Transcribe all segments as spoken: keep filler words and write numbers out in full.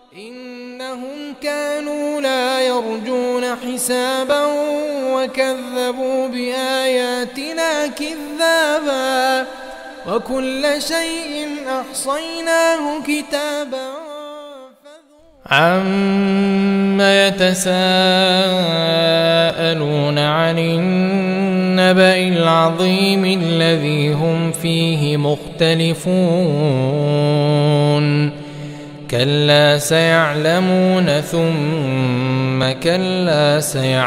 إنهم كانوا لا يرجون حسابا وكذبوا بآياتنا كذابا وكل شيء أحصيناه كتابا. عَمَّ يَتَسَاءَلُونَ عَنِ النَّبَإِ الْعَظِيمِ الَّذِي هُمْ فِيهِ مُخْتَلِفُونَ كَلَّا سَيَعْلَمُونَ ثُمَّ كَلَّا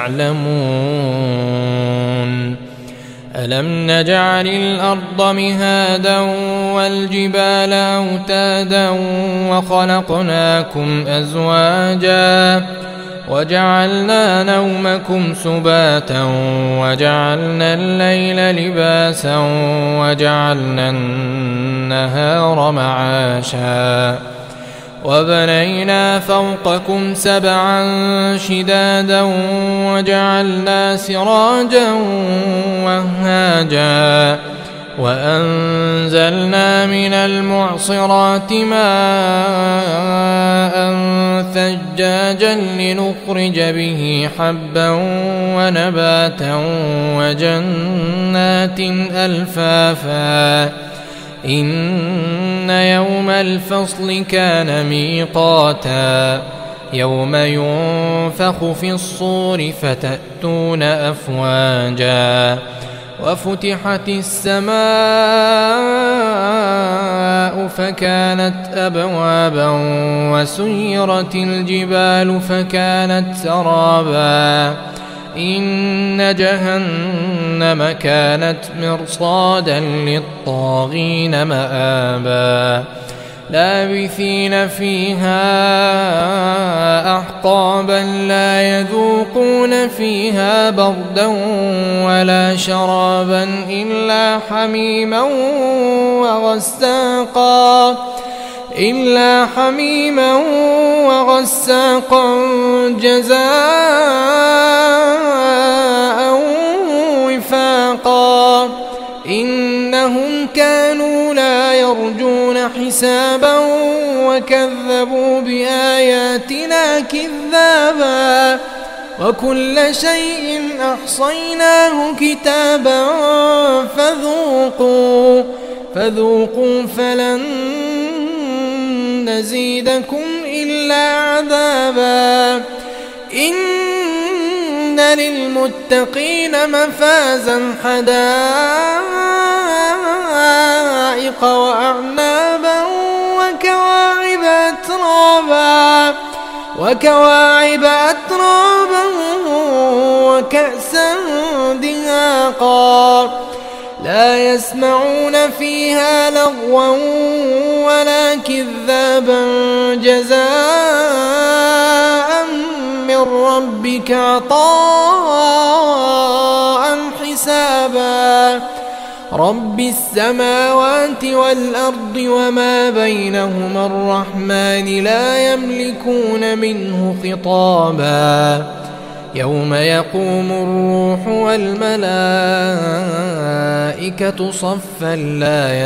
سَيَعْلَمُونَ أَلَمْ نَجْعَلِ الْأَرْضَ مِهَادًا وَالْجِبَالَ أَوْتَادًا وَخَلَقْنَاكُمْ أَزْوَاجًا وَجَعَلْنَا نَوْمَكُمْ سُبَاتًا وَجَعَلْنَا اللَّيْلَ لِبَاسًا وَجَعَلْنَا النَّهَارَ مَعَاشًا وَبَنَيْنَا فَوْقَكُمْ سَبْعًا شِدَادًا وَجَعَلْنَا سِرَاجًا وَهَّاجًا وَأَنزَلْنَا مِنَ الْمُعْصِرَاتِ مَاءً ثَجَّاجًا لِنُخْرِجَ بِهِ حَبًّا وَنَبَاتًا وَجَنَّاتٍ أَلْفَافًا إِنَّ يَوْمَ الْفَصْلِ كَانَ مِيقَاتًا يَوْمَ يُنفَخُ فِي الصُّورِ فَتَأْتُونَ أَفْوَاجًا وَفُتِحَتِ السَّمَاءُ فَكَانَتْ أَبْوَابًا وَسُيِّرَتِ الْجِبَالُ فَكَانَتْ سَرَابًا إِنَّ جَهَنَّمَ كَانَتْ مِرْصَادًا لِلطَّاغِينَ مَآبًا لَابِثِينَ فِيهَا أَحْقَابًا لَا يَذُوقُونَ فِيهَا بَرْدًا وَلَا شَرَابًا إِلَّا حَمِيمًا وَغَسَّاقًا إِلَّا حَمِيمًا وَغَسَّاقًا جَزَاءً وِفَاقًا إِنَّهُمْ كَانُوا لا يرجون حسابا وكذبوا بآياتنا كذابا وكل شيء أحصيناه كتابا فذوقوا فذوقوا فلن نزيدكم إلا عذابا إن للمتقين مفازا حدائق وأعنابا وكواعب أترابا وكواعب أترابا وكأسا دهاقا لا يسمعون فيها لغوا ولا كذابا جزاء من ربك عطاء حسابا رب السماوات والأرض وما بينهما الرحمن لا يملكون منه خطابا يوم يقوم الروح والملائكة صفا لا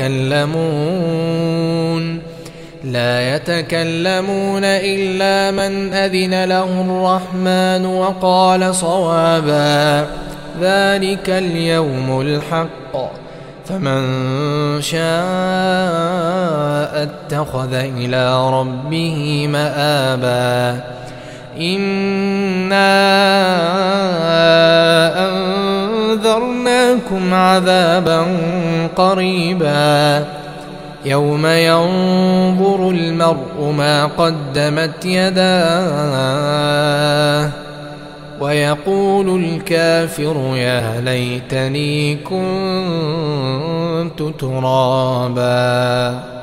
يتكلمون لا يتكلمون إلا من أذن له الرحمن وقال صوابا ذلك اليوم الحق فمن شاء اتخذ إلى ربه مآبا إنا أنذرناكم عذابا قريبا يوم ينظر المرء ما قدمت يداه ويقول الكافر يا ليتني كنت ترابا.